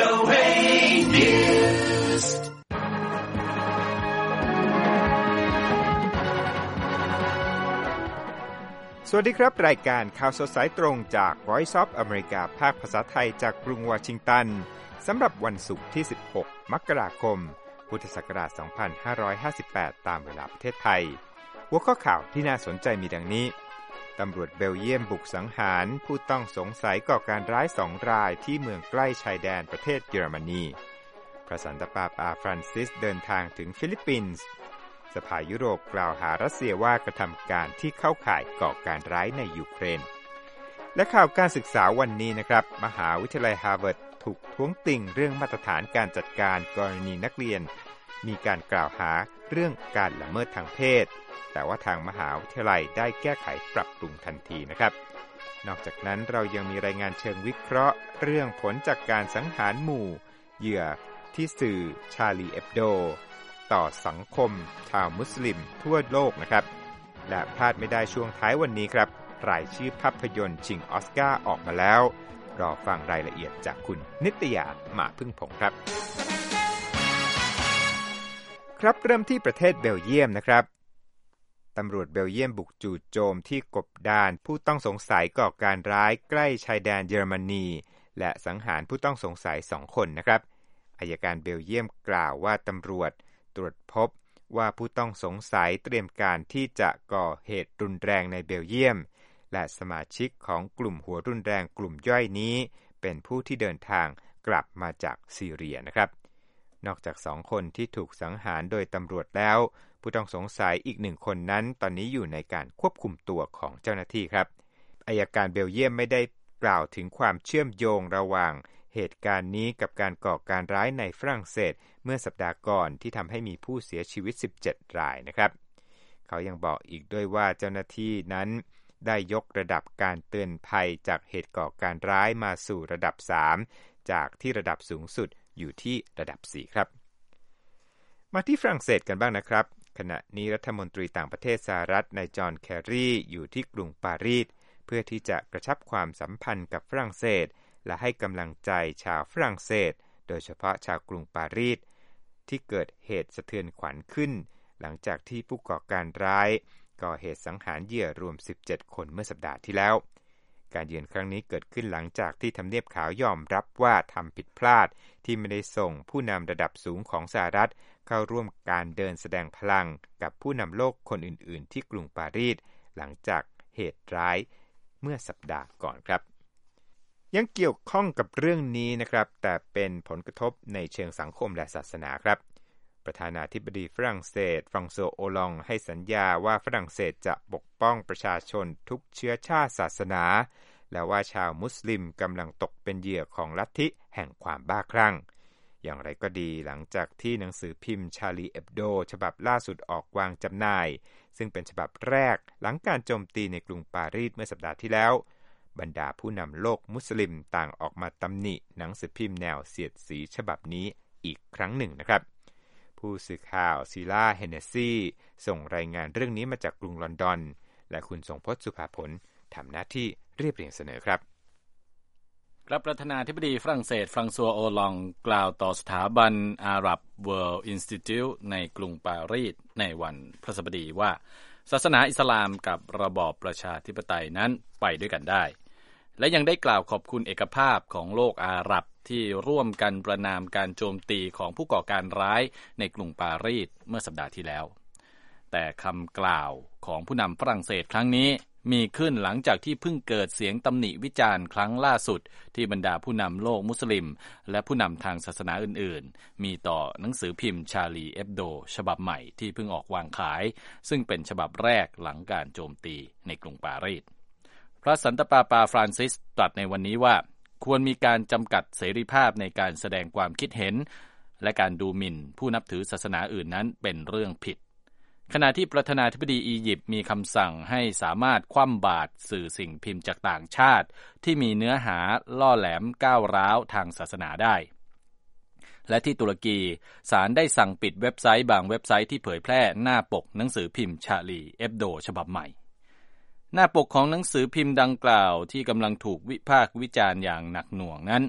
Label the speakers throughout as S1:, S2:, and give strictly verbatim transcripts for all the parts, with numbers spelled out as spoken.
S1: โอ เอ News
S2: สวัสดีครับรายการข่าวสดสายตรงจาก Voice of America ภาคภาษาไทยจากกรุงวอชิงตันสำหรับวันศุกร์ที่สิบหกมกราคมพุทธศักราชสองพันห้าร้อยห้าสิบแปดตามเวลาประเทศไทยหัวข้อข่าวที่น่าสนใจมีดังนี้ตำรวจเบลเยียมบุกสังหารผู้ต้องสงสัยก่อการร้ายสองรายที่เมืองใกล้ชายแดนประเทศเยอรมนีพระสันตะปาปาฟรานซิสเดินทางถึงฟิลิปปินส์สภายุโรปกล่าวหารัสเซียว่ากระทำการที่เข้าข่ายก่อการร้ายในยูเครนและข่าวการศึกษาวันนี้นะครับมหาวิทยาลัยฮาร์วาร์ดถูกท้วงติ่งเรื่องมาตรฐานการจัดการกรณีนักเรียนมีการกล่าวหาเรื่องการละเมิดทางเพศแต่ว่าทางมหาวิทยาลัยได้แก้ไขปรับปรุงทันทีนะครับนอกจากนั้นเรายังมีรายงานเชิงวิเคราะห์เรื่องผลจากการสังหารหมู่เหยื่อที่สื่อชาลีเอบโดต่อสังคมชาวมุสลิมทั่วโลกนะครับและพลาดไม่ได้ช่วงท้ายวันนี้ครับรายชื่อภาพยนตร์ชิงออสการ์ออกมาแล้วรอฟังรายละเอียดจากคุณนิตยามาพึ่งผงครับครับเริ่มที่ประเทศเบลเยียมนะครับตำรวจเบลเยียมบุกจู่โจมที่กบดานผู้ต้องสงสัยก่อการร้ายใกล้ชายแดนเยอรมนีและสังหารผู้ต้องสงสัยสองคนนะครับอัยการเบลเยียมกล่าวว่าตำรวจตรวจพบว่าผู้ต้องสงสัยเตรียมการที่จะก่อเหตุรุนแรงในเบลเยียมและสมาชิกของกลุ่มหัวรุนแรงกลุ่มย่อยนี้เป็นผู้ที่เดินทางกลับมาจากซีเรียนะครับนอกจากสองคนที่ถูกสังหารโดยตำรวจแล้วผู้ต้องสงสัยอีกหนึ่งคนนั้นตอนนี้อยู่ในการควบคุมตัวของเจ้าหน้าที่ครับอัยการเบลเยียมไม่ได้กล่าวถึงความเชื่อมโยงระหว่างเหตุการณ์นี้กับการก่อการร้ายในฝรั่งเศสเมื่อสัปดาห์ก่อนที่ทำให้มีผู้เสียชีวิตสิบเจ็ดรายนะครับเขายังบอกอีกด้วยว่าเจ้าหน้าที่นั้นได้ยกระดับการเตือนภัยจากเหตุก่อการร้ายมาสู่ระดับสามจากที่ระดับสูงสุดอยู่ที่ระดับสี่ครับมาที่ฝรั่งเศสกันบ้างนะครับขณะนี้รัฐมนตรีต่างประเทศสหรัฐนายจอห์นแคร์รีอยู่ที่กรุงปารีสเพื่อที่จะกระชับความสัมพันธ์กับฝรั่งเศสและให้กำลังใจชาวฝรั่งเศสโดยเฉพาะชาวกรุงปารีสที่เกิดเหตุสะเทือนขวัญขึ้นหลังจากที่ผู้ก่อการร้ายก่อเหตุสังหารเหยื่อรวมสิบเจ็ดคนเมื่อสัปดาห์ที่แล้วการเยือนครั้งนี้เกิดขึ้นหลังจากที่ทำเนียบขาวยอมรับว่าทำผิดพลาดที่ไม่ได้ส่งผู้นำระดับสูงของสหรัฐเข้าร่วมการเดินแสดงพลังกับผู้นำโลกคนอื่นๆที่กรุงปารีสหลังจากเหตุร้ายเมื่อสัปดาห์ก่อนครับยังเกี่ยวข้องกับเรื่องนี้นะครับแต่เป็นผลกระทบในเชิงสังคมและศาสนาครับประธานาธิบดีฝรั่งเศสฟรองโซโอลองให้สัญญาว่าฝรั่งเศสจะปกป้องประชาชนทุกเชื้อชาติศาสนาและว่าชาวมุสลิมกำลังตกเป็นเหยื่อของลัทธิแห่งความบ้าคลั่งอย่างไรก็ดีหลังจากที่หนังสือพิมพ์ชาลีเอบโดฉบับล่าสุดออกวางจำหน่ายซึ่งเป็นฉบับแรกหลังการโจมตีในกรุงปารีสเมื่อสัปดาห์ที่แล้วบรรดาผู้นำโลกมุสลิมต่างออกมาตำหนิหนังสือพิมพ์แนวเสียดสีฉบับนี้อีกครั้งหนึ่งนะครับผู้สื่อข่าวซีล่าเฮเนซี่ส่งรายงานเรื่องนี้มาจากกรุงลอนดอนและคุณทรงพจน์สุภาผลทำหน้าที่เรียบเรียงเสนอครับ
S3: ครับประธานาธิบดีฝรั่งเศสฟรองซัวโอลองกล่าวต่อสถาบัน Arab World Institute ในกรุงปารีสในวันพฤหัสบดีว่าศาสนาอิสลามกับระบอบประชาธิปไตยนั้นไปด้วยกันได้และยังได้กล่าวขอบคุณเอกภาพของโลกอาหรับที่ร่วมกันประณามการโจมตีของผู้ก่อการร้ายในกรุงปารีสเมื่อสัปดาห์ที่แล้วแต่คำกล่าวของผู้นำฝรั่งเศสครั้งนี้มีขึ้นหลังจากที่เพิ่งเกิดเสียงตำหนิวิจารณ์ครั้งล่าสุดที่บรรดาผู้นำโลกมุสลิมและผู้นำทางศาสนาอื่นๆมีต่อหนังสือพิมพ์ชาลีเอบโดฉบับใหม่ที่เพิ่งออกวางขายซึ่งเป็นฉบับแรกหลังการโจมตีในกรุงปารีสพระสันตะปาปาฟรานซิสตรัสในวันนี้ว่าควรมีการจำกัดเสรีภาพในการแสดงความคิดเห็นและการดูหมิ่นผู้นับถือศาสนาอื่นนั้นเป็นเรื่องผิดขณะที่ประธานาธิบดีอียิปต์มีคำสั่งให้สามารถคว่ำบาตรสื่อสิ่งพิมพ์จากต่างชาติที่มีเนื้อหาล่อแหลมก้าวร้าวทางศาสนาได้และที่ตุรกีศาลได้สั่งปิดเว็บไซต์บางเว็บไซต์ที่เผยแพร่หน้าปกหนังสือพิมพ์ชาลีเอบโดฉบับใหม่หน้าปกของหนังสือพิมพ์ดังกล่าวที่กำลังถูกวิพากษ์วิจารณ์อย่างหนักหน่วงนั้นเ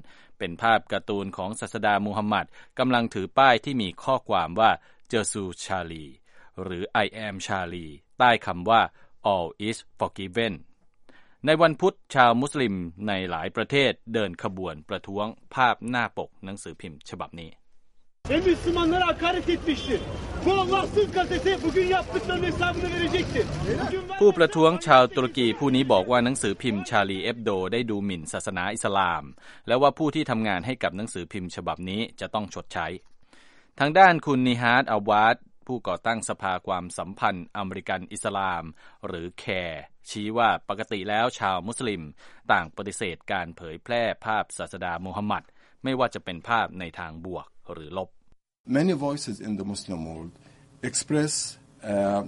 S3: เป็นภาพการ์ตูนของศาสดามูฮัมหมัดกำลังถือป้ายที่มีข้อความว่าเจซูชาลีหรือ I am Charlie ใต้คำว่า All is forgiven ในวันพุธชาวมุสลิมในหลายประเทศเดินขบวนประท้วงภาพหน้าปกหนังสือพิมพ์ฉบับนี้
S4: Müslümanlara hakaret etmiştir. Bu Allahsız gazete bugün yaptıklarının hesabını verecektir.
S3: ผู้ประท้วงชาวตุรกีผู้นี้บอกว่าหนังสือพิมพ์ชาลีเอฟโดได้ดูหมิ่นศาสนาอิสลามและว่าผู้ที่ทำงานให้กับหนังสือพิมพ์ฉบับนี้จะต้องชดใช้ทางด้านคุณนิฮาร์ดอาวาดผู้ก่อตั้งสภาความสัมพันธ์อเมริกันอิสลามหรือแคร์ชี้ว่าปกติแล้วชาวมุสลิมต่างปฏิเสธการเผยแพร่ภาพศาสดามูฮัมหมัดไม่ว่าจะเป็นภาพในทางบวกหรือลบ
S5: Many voices in the Muslim world express uh,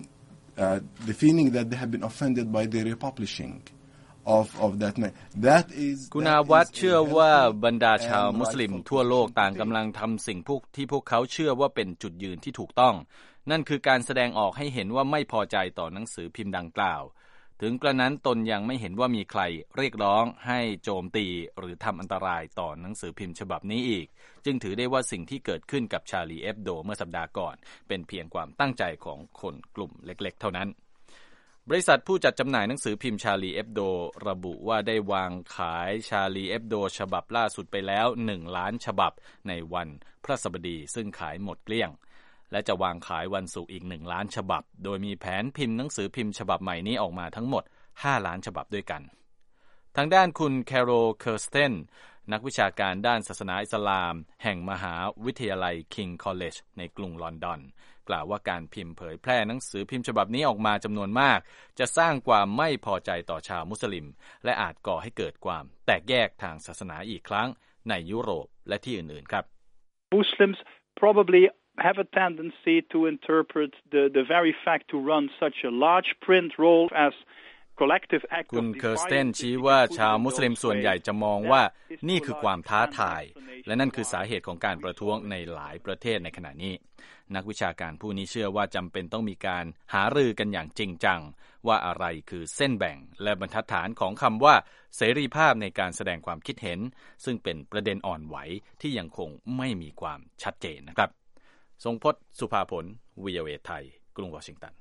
S5: uh, the feeling that they have been offended by the republishing of of that man. That is
S3: คุณอาวัตเชื่อว่าบรรดาชาวมุสลิมทั่วโลกต่างกำลังทำสิ่งพวกที่พวกเขาเชื่อว่าเป็นจุดยืนที่ถูกต้องนั่นคือการแสดงออกให้เห็นว่าไม่พอใจต่อหนังสือพิมพ์ดังกล่าวถึงกระนั้นตนยังไม่เห็นว่ามีใครเรียกร้องให้โจมตีหรือทำอันตรายต่อหนังสือพิมพ์ฉบับนี้อีกจึงถือได้ว่าสิ่งที่เกิดขึ้นกับชาลีเอฟโดเมื่อสัปดาห์ก่อนเป็นเพียงความตั้งใจของคนกลุ่มเล็กๆเท่านั้นบริษัทผู้จัดจำหน่ายหนังสือพิมพ์ชาลีเอฟโดระบุว่าได้วางขายชาลีเอฟโดฉบับล่าสุดไปแล้วหนึ่งล้านฉบับในวันพฤหัสบดีซึ่งขายหมดเกลี้ยงและจะวางขายวันศุกร์อีกหนึ่งล้านฉบับโดยมีแผนพิมพ์หนังสือพิมพ์ฉบับใหม่นี้ออกมาทั้งหมดห้าล้านฉบับด้วยกันทางด้านคุณแคโรล เคอร์สเทนนักวิชาการด้านศาสนาอิสลามแห่งมหาวิทยาลัย King College ในกรุงลอนดอนกล่าวว่าการพิมพ์เผยแพร่หนังสือพิมพ์ฉบับนี้ออกมาจำนวนมากจะสร้างความไม่พอใจต่อชาวมุสลิมและอาจก่อให้เกิดความแตกแยกทางศาสนาอีกครั้งในยุโรปและที่อื่นๆครับ
S6: Muslims probably have a tendency to interpret the the very fact to run such a large print roll as collective act
S3: คุณเคอร์สเทนชี้ว่าชาวมุสลิมส่วนใหญ่จะมองว่านี่คือความท้าทายและนั่นคือสาเหตุของการประท้วงในหลายประเทศในขณะนี้นักวิชาการผู้นี้เชื่อว่าจำเป็นต้องมีการหารือกันอย่างจริงจังว่าอะไรคือเส้นแบ่งและบรรทัดฐานของคำว่าเสรีภาพในการแสดงความคิดเห็นซึ่งเป็นประเด็นอ่อนไหวที่ยังคงไม่มีความชัดเจนนะครับทรงพจน์ สุภาผล วี โอ เอ ไทยกรุงวอชิงตัน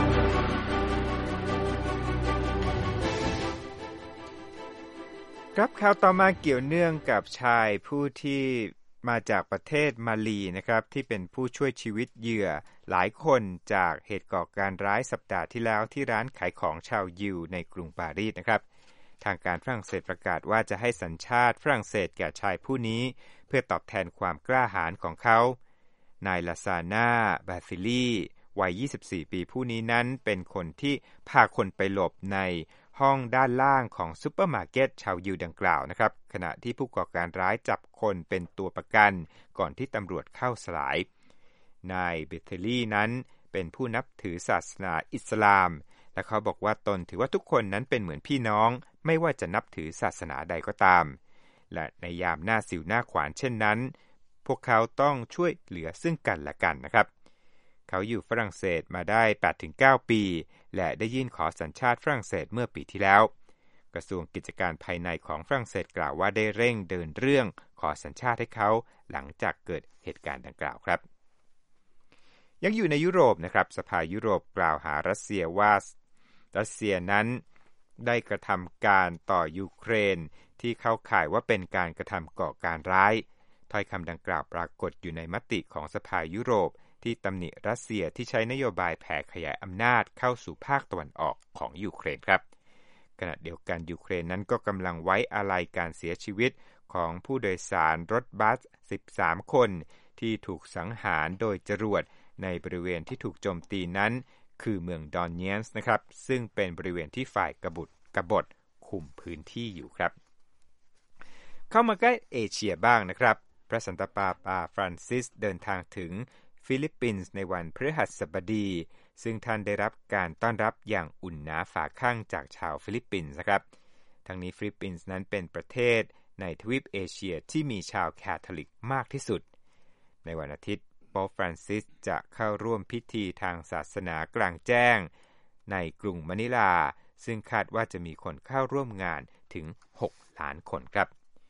S2: ครับข่าวต่อมาเกี่ยวเนื่องกับชายผู้ที่มาจากประเทศมาลีนะครับที่เป็นผู้ช่วยชีวิตเหยื่อหลายคนจากเหตุก่อการร้ายสัปดาห์ที่แล้วที่ร้านขายของชาวยิวในกรุงปารีสนะครับทางการฝรั่งเศสประกาศว่าจะให้สัญชาติฝรั่งเศสแก่ชายผู้นี้เพื่อตอบแทนความกล้าหาญของเขานายลาซาน่า บาซิลีวัยยี่สิบสี่ปีผู้นี้นั้นเป็นคนที่พาคนไปหลบในห้องด้านล่างของซุปเปอร์มาร์เก็ตชาวยิวดังกล่าวนะครับขณะที่ผู้ก่อการร้ายจับคนเป็นตัวประกันก่อนที่ตำรวจเข้าสลายนายเบเทลีนั้นเป็นผู้นับถือศาสนาอิสลามและเขาบอกว่าตนถือว่าทุกคนนั้นเป็นเหมือนพี่น้องไม่ว่าจะนับถือศาสนาใดก็ตามและในยามหน้าสิวหน้าขวานเช่นนั้นพวกเขาต้องช่วยเหลือซึ่งกันและกันนะครับเขาอยู่ฝรั่งเศสมาได้ แปดถึงเก้า ปีและได้ยื่นขอสัญชาติฝรั่งเศสเมื่อปีที่แล้วกระทรวงกิจการภายในของฝรั่งเศสกล่าวว่าได้เร่งเดินเรื่องขอสัญชาติให้เขาหลังจากเกิดเหตุการณ์ดังกล่าวครับยังอยู่ในยุโรปนะครับสภายุโรปกล่าวหารัสเซียว่ารัสเซียนั้นได้กระทำการต่อยูเครนที่เข้าข่ายว่าเป็นการกระทำก่อการร้ายถ้อยคำดังกล่าวปรากฏอยู่ในมติของสภายุโรปที่ตำหนิรัสเซียที่ใช้นโยบายแผ่ขยายอำนาจเข้าสู่ภาคตะวันออกของยูเครนครับขณะเดียวกันยูเครนนั้นก็กำลังไว้อาลัยการเสียชีวิตของผู้โดยสารรถบัสสิบสามคนที่ถูกสังหารโดยจรวดในบริเวณที่ถูกโจมตีนั้นคือเมืองดอนเนียนส์นะครับซึ่งเป็นบริเวณที่ฝ่ายกบฏกบฏคุมพื้นที่อยู่ครับเข้ามาใกล้เอเชียบ้างนะครับพระสันตะปาปาฟรานซิสเดินทางถึงฟิลิปปินส์ในวันพฤหัสบดีซึ่งท่านได้รับการต้อนรับอย่างอุ่นหนาฝาข้างจากชาวฟิลิปปินส์นะครับทั้งนี้ฟิลิปปินส์นั้นเป็นประเทศในทวีปเอเชียที่มีชาวแคทอลิกมากที่สุดในวันอาทิตย์โป๊ปฟรานซิสจะเข้าร่วมพิธีทางศาสนากลางแจ้งในกรุงมะนิลาซึ่งคาดว่าจะมีคนเข้าร่วมงานถึงหกล้านคนครับ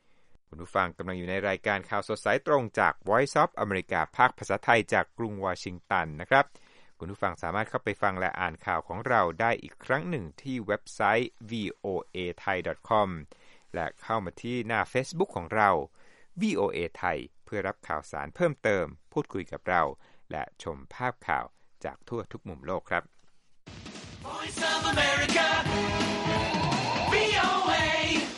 S2: คุณผู้ฟังกำลังอยู่ในรายการข่าวสดสายตรงจาก Voice of America ภาคภาษาไทยจากกรุงวอชิงตันนะครับคุณผู้ฟังสามารถเข้าไปฟังและอ่านข่าวของเราได้อีกครั้งหนึ่งที่เว็บไซต์ วี โอ เอ ไทย ดอท คอม และเข้ามาที่หน้า Facebook ของเรา วี โอ เอ ไทยเพื่อรับข่าวสารเพิ่มเติมพูดคุยกับเราและชมภาพข่าวจากทั่วทุกมุมโลกครับ
S1: Voice of America วี โอ เอ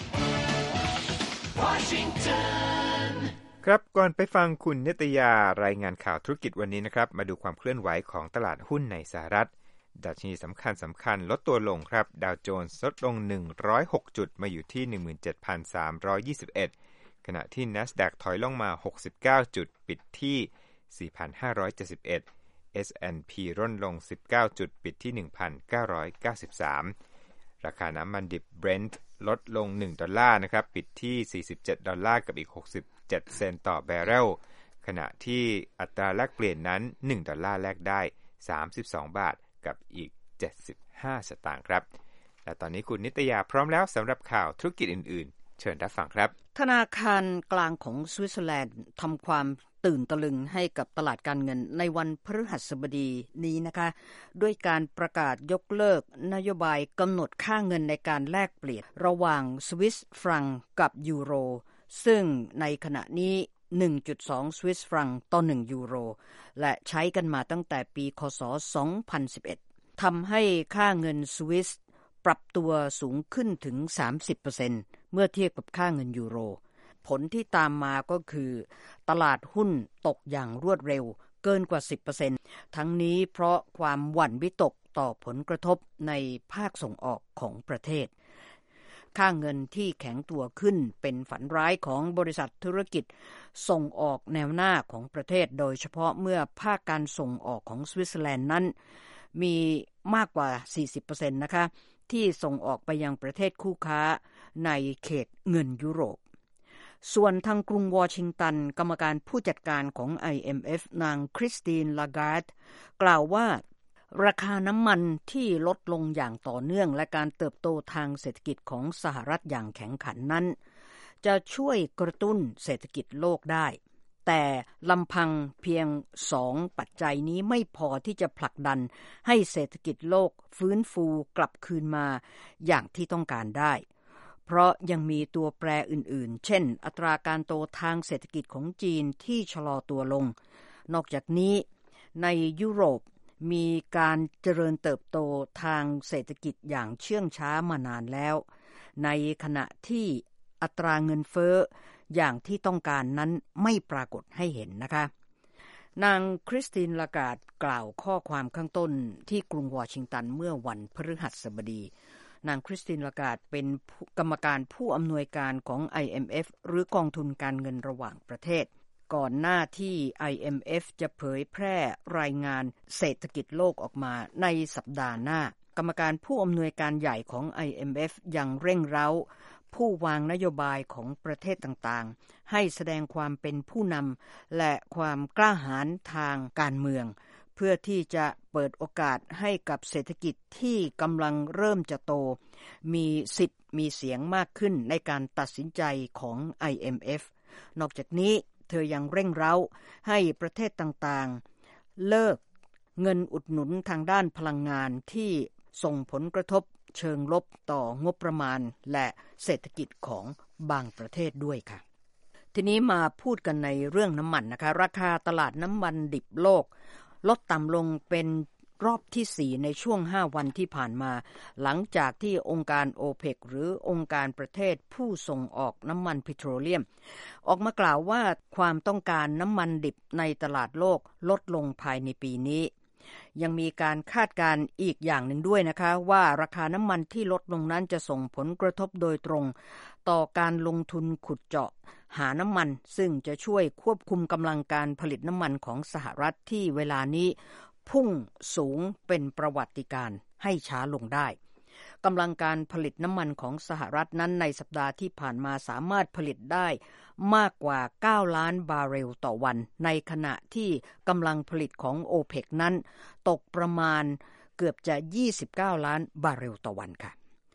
S1: Washington
S2: ครับก่อนไปฟังคุณนิตยารายงานข่าวธุรกิจวันนี้นะครับมาดูความเคลื่อนไหวของตลาดหุ้นในสหรัฐดัชนีสำคัญสำคัญลดตัวลงครับดาวโจนส์ลดลงหนึ่งร้อยหกจุดมาอยู่ที่ หนึ่งหมื่นเจ็ดพันสามร้อยยี่สิบเอ็ด ขณะที่ NASDAQ ถอยลงมาหกสิบเก้าจุดปิดที่ สี่พันห้าร้อยเจ็ดสิบเอ็ด เอส แอนด์ พี ร่นลงสิบเก้าจุดปิดที่ หนึ่งพันเก้าร้อยเก้าสิบสาม ราคาน้ำมันดิบ Brent ลดลงหนึ่งดอลลาร์นะครับปิดที่สี่สิบเจ็ดดอลลาร์กับอีกหกสิบเจ็ดเซนต์ต่อแบเรลขณะที่อัตราแลกเปลี่ยนนั้นหนึ่งดอลลาร์แลกได้สามสิบสองบาทกับอีกเจ็ดสิบห้าสตางค์ครับและตอนนี้คุณนิตยาพร้อมแล้วสำหรับข่าวธุรกิจอื่นๆเชิญรับฟังครับ
S7: ธนาคารกลางของสวิตเซอร์แลนด์ทำความตื่นตะลึงให้กับตลาดการเงินในวันพฤหัสบดีนี้นะคะด้วยการประกาศยกเลิกนโยบายกำหนดค่าเงินในการแลกเปลี่ยนระหว่างสวิสฟรังกับยูโรซึ่งในขณะนี้ หนึ่งจุดสอง สวิสฟรังต่อหนึ่งยูโรและใช้กันมาตั้งแต่ปีคศสองพันสิบเอ็ดทำให้ค่าเงินสวิสปรับตัวสูงขึ้นถึง สามสิบเปอร์เซ็นต์ เมื่อเทียบกับค่าเงินยูโรผลที่ตามมาก็คือตลาดหุ้นตกอย่างรวดเร็วเกินกว่า สิบเปอร์เซ็นต์ ทั้งนี้เพราะความหวั่นวิตกต่อผลกระทบในภาคส่งออกของประเทศค่าเงินที่แข็งตัวขึ้นเป็นฝันร้ายของบริษัทธุรกิจส่งออกแนวหน้าของประเทศโดยเฉพาะเมื่อภาคการส่งออกของสวิตเซอร์แลนด์นั้นมีมากกว่า สี่สิบเปอร์เซ็นต์ นะคะที่ส่งออกไปยังประเทศคู่ค้าในเขตเงินยุโรปส่วนทางกรุงวอชิงตันกรรมการผู้จัดการของ ไอ เอ็ม เอฟ นางคริสติน ลาการ์ดกล่าวว่าราคาน้ำมันที่ลดลงอย่างต่อเนื่องและการเติบโตทางเศรษฐกิจของสหรัฐอย่างแข็งขันนั้นจะช่วยกระตุ้นเศรษฐกิจโลกได้แต่ลำพังเพียงสองปัจจัยนี้ไม่พอที่จะผลักดันให้เศรษฐกิจโลกฟื้นฟูกลับคืนมาอย่างที่ต้องการได้เพราะยังมีตัวแปรอื่นๆเช่นอัตราการโตทางเศรษฐกิจของจีนที่ชะลอตัวลงนอกจากนี้ในยุโรปมีการเจริญเติบโตทางเศรษฐกิจอย่างเชื่องช้ามานานแล้วในขณะที่อัตราเงินเฟ้ออย่างที่ต้องการนั้นไม่ปรากฏให้เห็นนะคะนางคริสติน ลาการ์ดกล่าวข้อความข้างต้นที่กรุงวอชิงตันเมื่อวันพฤหัสบดีนางคริสติน ลาการ์ดเป็นกรรมการผู้อำนวยการของ ไอ เอ็ม เอฟ หรือกองทุนการเงินระหว่างประเทศก่อนหน้าที่ ไอ เอ็ม เอฟ จะเผยแพร่รายงานเศรษฐกิจโลกออกมาในสัปดาห์หน้ากรรมการผู้อำนวยการใหญ่ของ ไอ เอ็ม เอฟ ยังเร่งเร้าผู้วางนโยบายของประเทศต่างๆให้แสดงความเป็นผู้นำและความกล้าหาญทางการเมืองเพื่อที่จะเปิดโอกาสให้กับเศรษฐกิจที่กำลังเริ่มจะโตมีสิทธิ์มีเสียงมากขึ้นในการตัดสินใจของ ไอ เอ็ม เอฟ นอกจากนี้เธอยังเร่งเร้าให้ประเทศต่างๆเลิกเงินอุดหนุนทางด้านพลังงานที่ส่งผลกระทบเชิงลบต่องบประมาณและเศรษฐกิจของบางประเทศด้วยค่ะทีนี้มาพูดกันในเรื่องน้ำมันนะคะราคาตลาดน้ำมันดิบโลกลดต่ำลงเป็นรอบที่สี่ในช่วงห้าวันที่ผ่านมาหลังจากที่องค์การโอเปกหรือองค์การประเทศผู้ส่งออกน้ำมันปิโตรเลียมออกมากล่าวว่าความต้องการน้ำมันดิบในตลาดโลกลดลงภายในปีนี้ยังมีการคาดการณ์อีกอย่างหนึ่งด้วยนะคะว่าราคาน้ำมันที่ลดลงนั้นจะส่งผลกระทบโดยตรงต่อการลงทุนขุดเจาะหาน้ำมันซึ่งจะช่วยควบคุมกำลังการผลิตน้ำมันของสหรัฐที่เวลานี้พุ่งสูงเป็นประวัติการณ์ให้ช้าลงได้กำลังการผลิตน้ำมันของสหรัฐนั้นในสัปดาห์ที่ผ่านมาสามารถผลิตได้มากกว่าเก้าล้านบาร์เรลต่อวันในขณะที่กำลังผลิตของโอเปกนั้นตกประมาณเกือบจะยี่สิบเก้าล้านบาร์เรลต่อวันค่ะ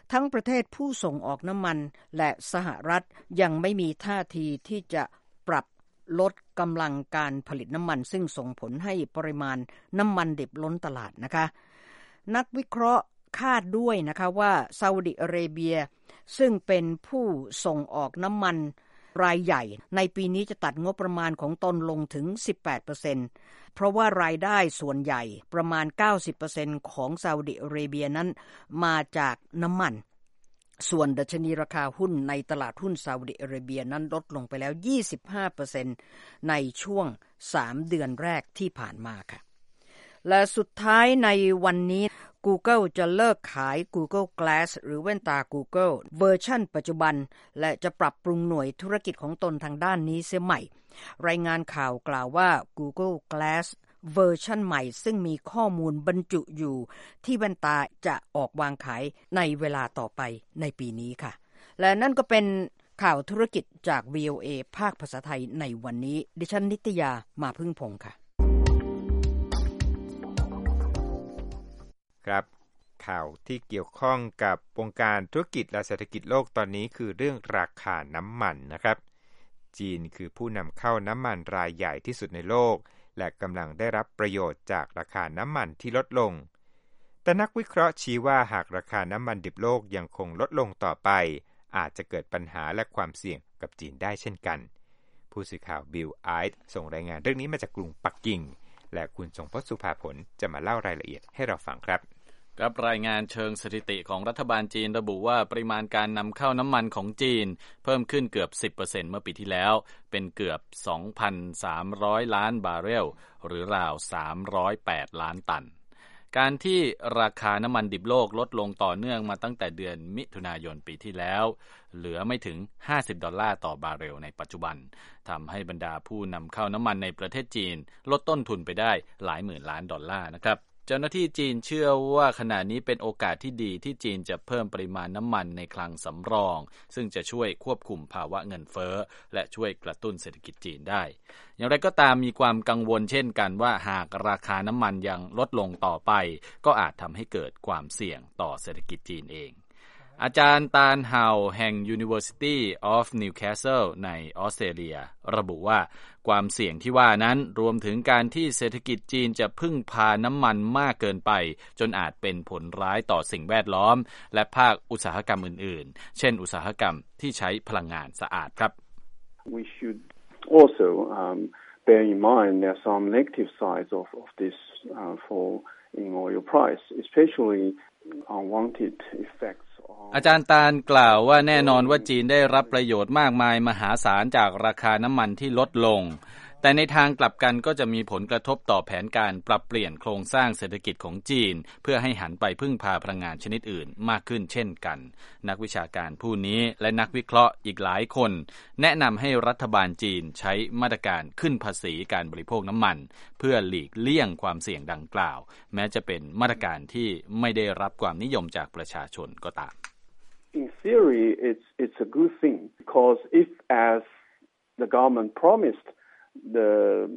S7: ทั้งประเทศผู้ส่งออกน้ำมันและสหรัฐยังไม่มีท่าทีที่จะปรับลดกำลังการผลิตน้ำมันซึ่งส่งผลให้ปริมาณน้ำมันดิบล้นตลาดนะคะนักวิเคราะห์คาดด้วยนะคะว่าซาอุดิอาระเบียซึ่งเป็นผู้ส่งออกน้ำมันรายใหญ่ในปีนี้จะตัดงบประมาณของตนลงถึง สิบแปดเปอร์เซ็นต์ เพราะว่ารายได้ส่วนใหญ่ประมาณ เก้าสิบเปอร์เซ็นต์ ของซาอุดิอาระเบียนั้นมาจากน้ำมันส่วนดัชนีราคาหุ้นในตลาดหุ้นซาอุดิอาระเบียนั้นลดลงไปแล้ว ยี่สิบห้าเปอร์เซ็นต์ ในช่วงสามเดือนแรกที่ผ่านมาค่ะและสุดท้ายในวันนี้ Google จะเลิกขาย Google Glass หรือแว่นตา Google เวอร์ชันปัจจุบันและจะปรับปรุงหน่วยธุรกิจของตนทางด้านนี้เสียใหม่รายงานข่าวกล่าวว่า Google Glass เวอร์ชันใหม่ซึ่งมีข้อมูลบรรจุอยู่ที่แว่นตาจะออกวางขายในเวลาต่อไปในปีนี้ค่ะและนั่นก็เป็นข่าวธุรกิจจาก วี โอ เอ ภาคภาษาไทยในวันนี้ดิฉันนิตยามาพึ่งพงษ์ค่ะ
S2: ครับข่าวที่เกี่ยวข้องกับวงการธุรกิจและเศรษฐกิจโลกตอนนี้คือเรื่องราคาน้ำมันนะครับจีนคือผู้นำเข้าน้ำมันรายใหญ่ที่สุดในโลกและกำลังได้รับประโยชน์จากราคาน้ำมันที่ลดลงแต่นักวิเคราะห์ชี้ว่าหากราคาน้ำมันดิบโลกยังคงลดลงต่อไปอาจจะเกิดปัญหาและความเสี่ยงกับจีนได้เช่นกันผู้สื่อข่าวบิลไอท์ส่งรายงานเรื่องนี้มาจากกรุงปักกิ่งและคุณทรงพจน์สุภาผลจะมาเล่ารายละเอียดให้เราฟังครับ
S3: ครับรายงานเชิงสถิติของรัฐบาลจีนระบุว่าปริมาณการนำเข้าน้ำมันของจีนเพิ่มขึ้นเกือบ สิบเปอร์เซ็นต์ เมื่อปีที่แล้วเป็นเกือบ สองพันสามร้อย ล้านบาร์เรลหรือราวสามร้อยแปดล้านตันการที่ราคาน้ำมันดิบโลกลดลงต่อเนื่องมาตั้งแต่เดือนมิถุนายนปีที่แล้วเหลือไม่ถึงห้าสิบดอลลาร์ต่อบาร์เรลในปัจจุบันทำให้บรรดาผู้นำเข้าน้ำมันในประเทศจีนลดต้นทุนไปได้หลายหมื่นล้านดอลลาร์นะครับเจ้าหน้าที่จีนเชื่อว่าขณะนี้เป็นโอกาสที่ดีที่จีนจะเพิ่มปริมาณน้ำมันในคลังสำรองซึ่งจะช่วยควบคุมภาวะเงินเฟ้อและช่วยกระตุ้นเศรษฐกิจจีนได้อย่างไรก็ตามมีความกังวลเช่นกันว่าหากราคาน้ำมันยังลดลงต่อไปก็อาจทำให้เกิดความเสี่ยงต่อเศรษฐกิจจีนเองอาจารย์ตาลเฮาแห่ง University of Newcastle ในออสเตรเลียระบุว่าความเสี่ยงที่ว่านั้นรวมถึงการที่เศรษฐกิจจีนจะพึ่งพาน้ำมันมากเกินไปจนอาจเป็นผลร้ายต่อสิ่งแวดล้อมและภาคอุตสาหกรรมอื่นๆเช่นอุตสาหกรรมที่ใช้พลังงานสะอาดครับ
S8: We should also um, bear in mind there are some negative sides of, of this uh, fall in oil price, especially unwanted effectsอา
S3: จารย์ตาลกล่าวว่าแน่นอนว่าจีนได้รับประโยชน์มากมายมหาศาลจากราคาน้ำมันที่ลดลงแต่ในทางกลับกันก็จะมีผลกระทบต่อแผนการปรับเปลี่ยนโครงสร้างเศรษฐกิจของจีนเพื่อให้หันไปพึ่งพาพลังงานชนิดอื่นมากขึ้นเช่นกันนักวิชาการผู้นี้และนักวิเคราะห์อีกหลายคนแนะนำให้รัฐบาลจีนใช้มาตรการขึ้นภาษีการบริโภคน้ำมันเพื่อหลีกเลี่ยงความเสี่ยงดังกล่าวแม้จะเป็นมาตรการที่ไม่ได้รับความนิยมจากประชาชนก็ตาม
S8: In theory, it's it's a good thing because if, as the government promised, the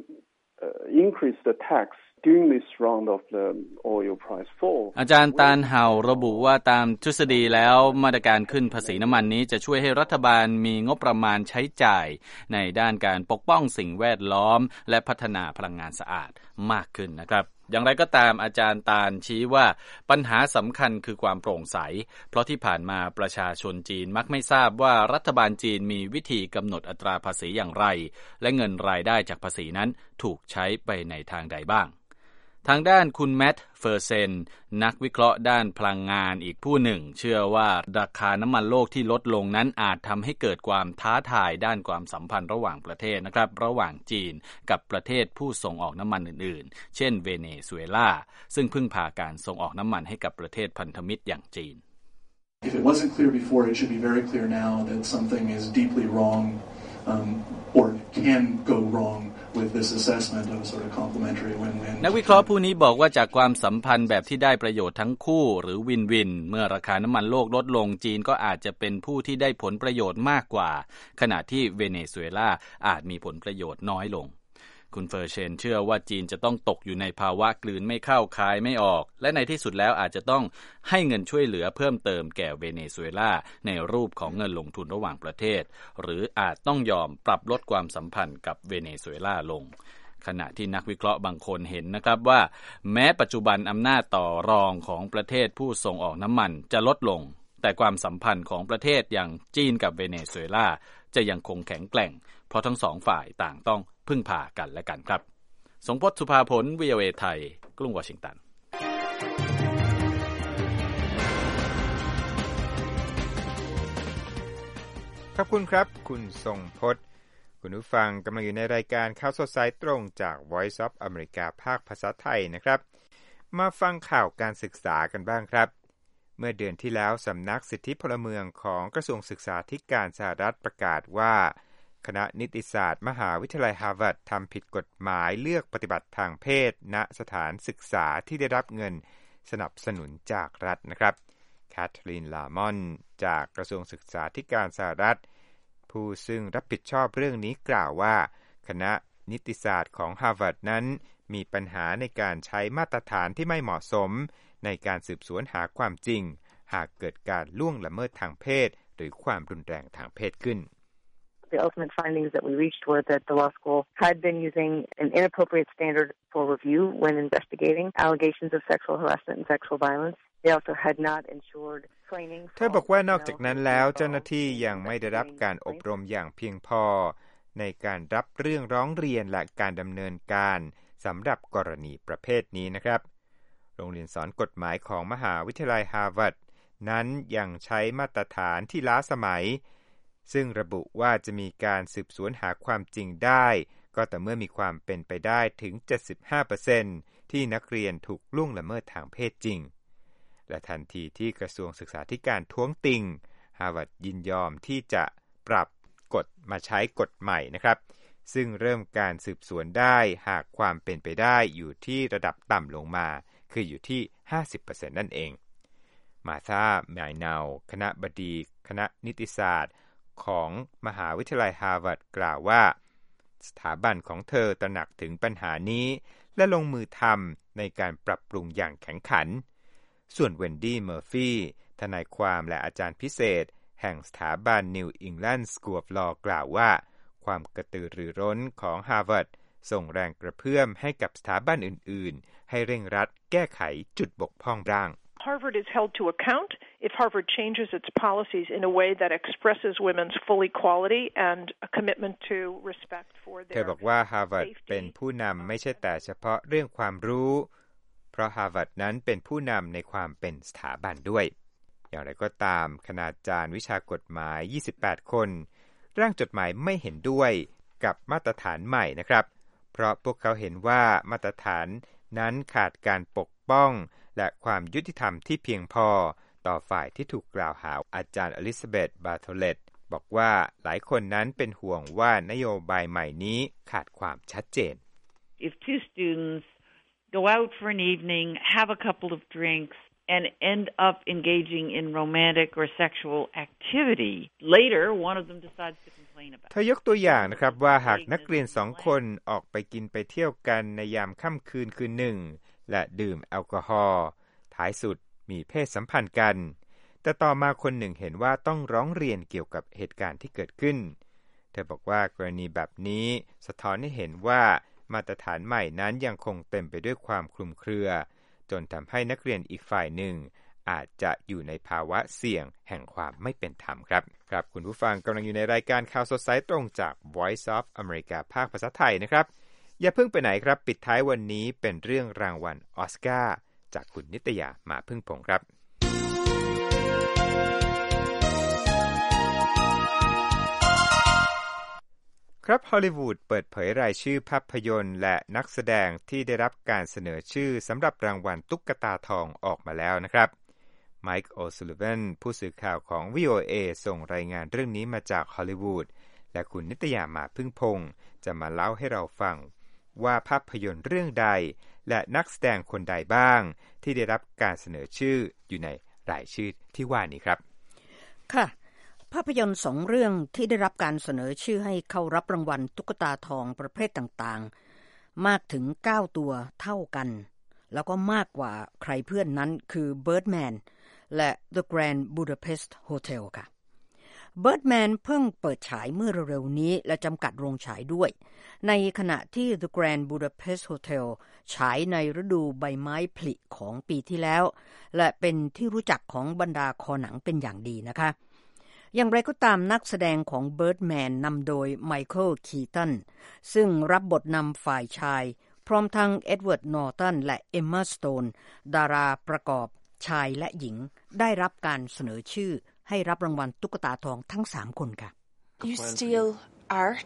S8: uh, increase the tax during this round of the oil price fall.
S3: อาจารย์ตาลเฮาระบุว่าตามทฤษฎีแล้วมาตรการขึ้นภาษีน้ำมันนี้จะช่วยให้รัฐบาลมีงบประมาณใช้จ่ายในด้านการปกป้องสิ่งแวดล้อมและพัฒนาพลังงานสะอาดมากขึ้นนะครับอย่างไรก็ตามอาจารย์ตาลชี้ว่าปัญหาสำคัญคือความโปร่งใสเพราะที่ผ่านมาประชาชนจีนมักไม่ทราบว่ารัฐบาลจีนมีวิธีกำหนดอัตราภาษีอย่างไรและเงินรายได้จากภาษีนั้นถูกใช้ไปในทางใดบ้างทางด้านคุณแมทเฟอร์เซนนักวิเคราะห์ด้านพลังงานอีกผู้หนึ่งเชื่อว่าราคาน้ำมันโลกที่ลดลงนั้นอาจทำให้เกิดความท้าทายด้านความสัมพันธ์ระหว่างประเทศนะครับระหว่างจีนกับประเทศผู้ส่งออกน้ำมันอื่นๆเช่นเวเนซุเอลาซึ่งพึ่งพาการส่งออกน้ำมันให้กับประเทศพันธมิตรอย่างจีน
S9: If it wasn't clear before, it should be very clear now that something is deeply wrong um, or can go wrong.With this assessment of sort of complementary win-win
S3: นักวิเคราะห์ผู้นี้บอกว่าจากความสัมพันธ์แบบที่ได้ประโยชน์ทั้งคู่หรือวินวินเมื่อราคาน้ำมันโลกลดลงจีนก็อาจจะเป็นผู้ที่ได้ผลประโยชน์มากกว่าขณะที่เวเนซุเอลาอาจมีผลประโยชน์น้อยลงคุณเฟอร์เชนเชื่อว่าจีนจะต้องตกอยู่ในภาวะกลืนไม่เข้าคายไม่ออกและในที่สุดแล้วอาจจะต้องให้เงินช่วยเหลือเพิ่มเติมแก่เวเนซุเอลาในรูปของเงินลงทุนระหว่างประเทศหรืออาจต้องยอมปรับลดความสัมพันธ์กับเวเนซุเอลาลงขณะที่นักวิเคราะห์บางคนเห็นนะครับว่าแม้ปัจจุบันอำนาจต่อรองของประเทศผู้ส่งออกน้ำมันจะลดลงแต่ความสัมพันธ์ของประเทศอย่างจีนกับเวเนซุเอลาจะยังคงแข็งแกร่งเพราะทั้งสองฝ่ายต่างต้องพึ่งพากันและกันครับสงพจน์ สุภาผล วี โอ เอ ไทยกรุงวอชิงตัน
S2: ขอบคุณครับคุณทรงพจน์คุณผู้ฟังกำลังอยู่ในรายการข่าวสดสายตรงจาก Voice of America ภาคภาษาไทยนะครับมาฟังข่าวการศึกษากันบ้างครับเมื่อเดือนที่แล้วสำนักสิทธิพลเมืองของกระทรวงศึกษาธิการสหรัฐประกาศว่าคณะนิติศาสตร์มหาวิทยาลัยฮาร์วาร์ดทำผิดกฎหมายเลือกปฏิบัติทางเพศณสถานศึกษาที่ได้รับเงินสนับสนุนจากรัฐนะครับแคทเธอรีน ลามอนจากกระทรวงศึกษาธิการสหรัฐผู้ซึ่งรับผิดชอบเรื่องนี้กล่าวว่าคณะนิติศาสตร์ของฮาร์วาร์ดนั้นมีปัญหาในการใช้มาตรฐานที่ไม่เหมาะสมในการสืบสวนหาความจริงหากเกิดการล่วงละเมิดทางเพศหรือความรุนแรงทางเพศขึ้น
S10: The ultimate findings that we reached were that the law school had been using an inappropriate standard for review when investigating allegations of sexual harassment and sexual violence. They also had not ensured training.
S2: เธอบอกว่านอกจากนั้นแล้วเจ้าหน้าที่ยังไม่ได้รับการอบรมอย่างเพียงพอในการรับเรื่องร้องเรียนและการดำเนินการสำหรับกรณีประเภทนี้นะครับโรงเรียนสอนกฎหมายของมหาวิทยาลัยฮาร์วาร์ดนั้นยังใช้มาตรฐานที่ล้าสมัยซึ่งระบุว่าจะมีการสืบสวนหาความจริงได้ก็แต่เมื่อมีความเป็นไปได้ถึง เจ็ดสิบห้าเปอร์เซ็นต์ ที่นักเรียนถูกล่วงละเมิดทางเพศจริงและทันทีที่กระทรวงศึกษาธิการท้วงติงฮาร์วาร์ดยินยอมที่จะปรับกฎมาใช้กฎใหม่นะครับซึ่งเริ่มการสืบสวนได้หากความเป็นไปได้อยู่ที่ระดับต่ำลงมาคืออยู่ที่ ห้าสิบเปอร์เซ็นต์ นั่นเองมาธา ไมเนาคณบดีคณะนิติศาสตร์ของมหาวิทยาลัยฮาร์วาร์ดกล่าวว่าสถาบันของเธอตระหนักถึงปัญหานี้และลงมือทำในการปรับปรุงอย่างแข็งขันส่วนเวนดี้ เมอร์ฟี่ทนายความและอาจารย์พิเศษแห่งสถาบัน New England School of Law กล่าวว่าความกระตือรือร้นของฮาร์วาร์ดส่งแรงกระเพื่อมให้กับสถาบันอื่นๆให้เร่งรัดแก้ไขจุดบกพร่องบ้าง
S11: Harvard is held to account if Harvard changes its policies in a way that expresses women's full equality and a commitment to respect for their
S2: เธอบอกว่า Harvard เป็นผู้นำไม่ใช่แต่เฉพาะเรื่องความรู้เพราะ Harvard นั้นเป็นผู้นำในความเป็นสถาบันด้วยอย่างไรก็ตามคณาจารย์วิชากฎหมายยี่สิบแปดคนร่างจดหมายไม่เห็นด้วยกับมาตรฐานใหม่นะครับเพราะพวกเขาเห็นว่ามาตรฐานนั้นขาดการปกป้องและความยุติธรรมที่เพียงพอต่อฝ่ายที่ถูกกล่าวหาอาจารย์อลิซาเบธ บาร์โทเลตบอกว่าหลายคนนั้นเป็นห่วงว่านโยบายใหม่นี้ขาดความชัดเจน
S12: If two students go out for an evening, have a couple of drinks and end up engaging in romantic or sexual activity, later one of them decides to complain about it.
S2: เธอยกตัวอย่างนะครับว่าหากนักเรียนสองคนออกไปกินไปเที่ยวกันในยามค่ำคืนคืนหนึ่งและดื่มแอลกอฮอล์ท้ายสุดมีเพศสัมพันธ์กันแต่ต่อมาคนหนึ่งเห็นว่าต้องร้องเรียนเกี่ยวกับเหตุการณ์ที่เกิดขึ้นเธอบอกว่ากรณีแบบนี้สะท้อนให้เห็นว่ามาตรฐานใหม่นั้นยังคงเต็มไปด้วยความคลุมเครือจนทำให้นักเรียนอีกฝ่ายหนึ่งอาจจะอยู่ในภาวะเสี่ยงแห่งความไม่เป็นธรรมครับครับคุณผู้ฟังกำลังอยู่ในรายการข่าวสดสายตรงจาก Voice of America ภาคภาษาไทยนะครับอย่าเพิ่งไปไหนครับปิดท้ายวันนี้เป็นเรื่องรางวัลออสการ์จากคุณนิตยามาพึ่งพงษ์ครับครับฮอลลีวูดเปิดเผยรายชื่อภาพยนตร์และนักแสดงที่ได้รับการเสนอชื่อสำหรับรางวัลตุ๊กตาทองออกมาแล้วนะครับไมค์ โอซูลิวันผู้สื่อข่าวของ วี โอ เอ ส่งรายงานเรื่องนี้มาจากฮอลลีวูดและคุณนิตยามาพึ่งพงษ์จะมาเล่าให้เราฟังว่าภาพยนตร์เรื่องใดและนักแสดงคนใดบ้างที่ได้รับการเสนอชื่ออยู่ในรายชื่อที่ว่านี้ครับ
S7: ค่ะภาพยนตร์สองเรื่องที่ได้รับการเสนอชื่อให้เข้ารับรางวัลตุ๊กตาทองประเภทต่างมากถึงเก้าตัวเท่ากันแล้วก็มากกว่าใครเพื่อนนั้นคือ Birdman และ The Grand Budapest Hotel ค่ะ Birdman เพิ่งเปิดฉายเมื่อเร็วๆนี้และจำกัดโรงฉายด้วยในขณะที่ The Grand Budapest Hotel ฉายในฤดูใบไม้ผลิของปีที่แล้วและเป็นที่รู้จักของบรรดาคอหนังเป็นอย่างดีนะคะอย่างไรก็ตามนักแสดงของ Birdman นำโดย Michael Keaton ซึ่งรับบทนำฝ่ายชายพร้อมทั้ง Edward Norton และ Emma Stone ดาราประกอบชายและหญิงได้รับการเสนอชื่อให้รับรางวัลตุ๊กตาทองทั้งสามคนค่ะ
S13: You steal art?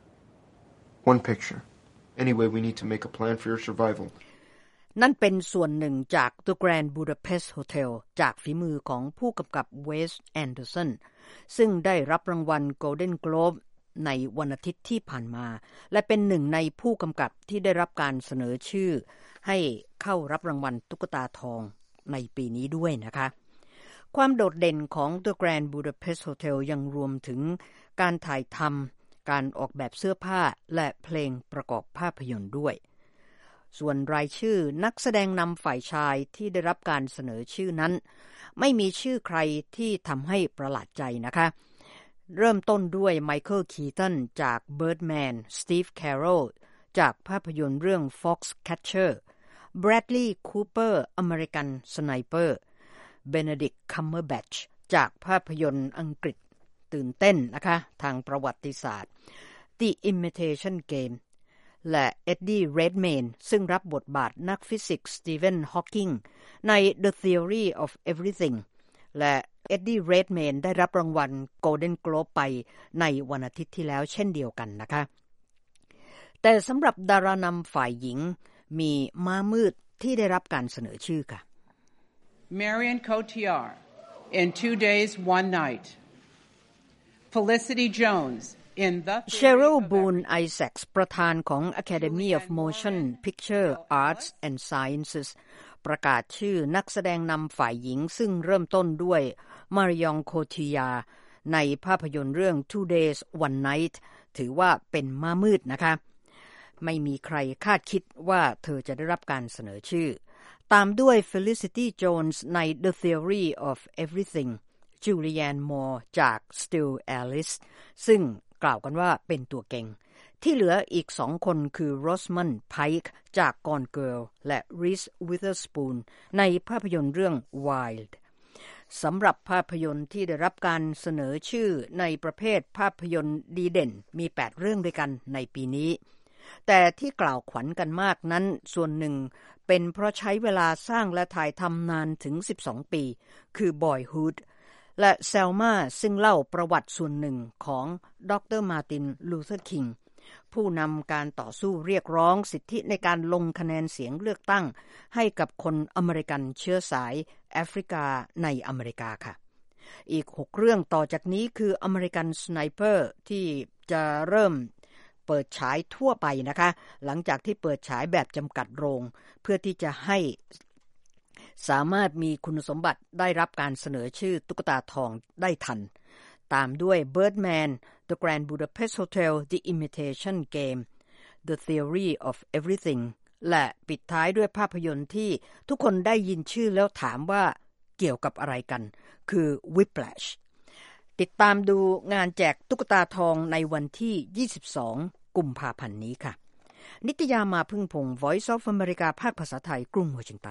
S14: One picture. Anyway, we need to make a plan for your survival.
S7: นั่นเป็นส่วนหนึ่งจาก The Grand Budapest Hotel จากฝีมือของผู้กำกับ Wes Anderson ซึ่งได้รับรางวัล Golden Globe ในวันอาทิตย์ที่ผ่านมาและเป็นหนึ่งในผู้กำกับที่ได้รับการเสนอชื่อให้เข้ารับรางวัลตุ๊กตาทองในปีนี้ด้วยนะคะความโดดเด่นของ The Grand Budapest Hotel ยังรวมถึงการถ่ายทำการออกแบบเสื้อผ้าและเพลงประกอบภาพยนตร์ด้วยส่วนรายชื่อนักแสดงนำฝ่ายชายที่ได้รับการเสนอชื่อนั้นไม่มีชื่อใครที่ทำให้ประหลาดใจนะคะเริ่มต้นด้วย Michael Keaton จาก Birdman Steve Carell จากภาพยนตร์เรื่อง Foxcatcher Bradley Cooper American Sniper Benedict Cumberbatch จากภาพยนตร์อังกฤษตื่นเต้นนะคะทางประวัติศาสตร์ The Imitation Game และ Eddie Redmayne ซึ่งรับบทบาทนักฟิสิกส์ Stephen Hawking ใน The Theory of Everything และ Eddie Redmayne ได้รับรางวัล Golden Globe ไปในวันอาทิตย์ที่แล้วเช่นเดียวกันนะคะแต่สำหรับดารานำฝ่ายหญิงมีม้ามืดที่ได้รับการเสนอชื่อค่ะ
S15: Marion Cotillard in Two Days, One Night. Felicity Jones in The
S7: Cheryl Boone Isaacs ประธานของ Academy of Motion Picture Arts and Sciences ประกาศชื่อนักแสดงนำฝ่ายหญิงซึ่งเริ่มต้นด้วย Marion Cotillard ในภาพยนตร์เรื่อง Two Days, One Night ถือว่าเป็นม้ามืดนะคะไม่มีใครคาดคิดว่าเธอจะได้รับการเสนอชื่อตามด้วย Felicity Jones ใน The Theory of Everything Julianne Moore จาก Still Alice ซึ่งกล่าวกันว่าเป็นตัวเก่งที่เหลืออีกสองคนคือ Rosamund Pike จาก Gone Girl และ Reese Witherspoon ในภาพยนตร์เรื่อง Wild สำหรับภาพยนตร์ที่ได้รับการเสนอชื่อในประเภทภาพยนตร์ดีเด่นมีแปดเรื่องด้วยกันในปีนี้แต่ที่กล่าวขวัญกันมากนั้นส่วนหนึ่งเป็นเพราะใช้เวลาสร้างและถ่ายทำนานถึงสิบสองปีคือ Boyhood และ Selma ซึ่งเล่าประวัติส่วนหนึ่งของดร. มาร์ติน ลูเทอร์ คิงผู้นำการต่อสู้เรียกร้องสิทธิในการลงคะแนนเสียงเลือกตั้งให้กับคนอเมริกันเชื้อสายแอฟริกาในอเมริกาค่ะอีกหกเรื่องต่อจากนี้คือ American Sniper ที่จะเริ่มเปิดฉายทั่วไปนะคะหลังจากที่เปิดฉายแบบจำกัดโรงเพื่อที่จะให้สามารถมีคุณสมบัติได้รับการเสนอชื่อตุ๊กตาทองได้ทันตามด้วย Birdman The Grand Budapest Hotel The Imitation Game The Theory of Everything และปิดท้ายด้วยภาพยนตร์ที่ทุกคนได้ยินชื่อแล้วถามว่าเกี่ยวกับอะไรกันคือ Whiplash ติดตามดูงานแจกตุ๊กตาทองในวันที่ยี่สิบสองกุมภาพันธ์นี้ค่ะนิตยามาพึ่งพงศ์ Voice of America ภาคภาษาไทยกรุงวอชิงตัน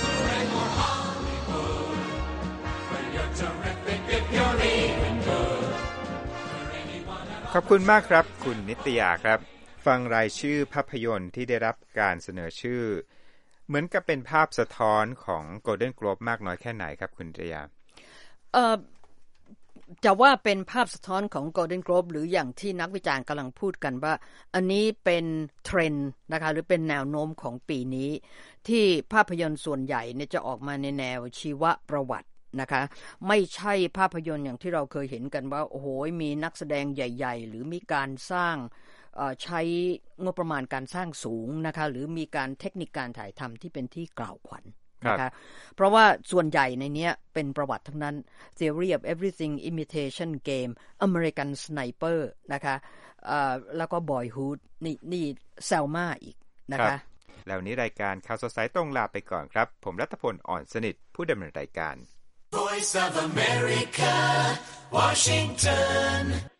S2: ขอบคุณมากครับคุณนิตยาครับฟังรายชื่อภาพยนตร์ที่ได้รับการเสนอชื่อเหมือนกับเป็นภาพสะท้อนของ Golden Globe มากน้อยแค่ไหนครับคุณนิตยา
S7: เอ่อจะว่าเป็นภาพสะท้อนของ Golden Globe หรืออย่างที่นักวิจารณ์กำลังพูดกันว่าอันนี้เป็นเทรนด์นะคะหรือเป็นแนวโน้มของปีนี้ที่ภาพยนตร์ส่วนใหญ่เนี่ยจะออกมาในแนวชีวประวัตินะคะไม่ใช่ภาพยนตร์อย่างที่เราเคยเห็นกันว่าโอ้โหมีนักแสดงใหญ่ๆหรือมีการสร้างใช้งบประมาณการสร้างสูงนะคะหรือมีการเทคนิคการถ่ายทำที่เป็นที่กล่าวขวัญนะคะเพราะว่าส่วนใหญ่ในนี้เป็นประวัติทั้งนั้น Theory of Everything Imitation Game American Sniper นะคะแล้วก็ Boyhood นี่นี่ Selma อีกนะคะ
S2: แล้วนี้รายการข่าวสดสายตรงลาไปก่อนครับผมรัตพลอ่อนสนิทผู้ดำเนินรายการ
S1: Voice of America, Washington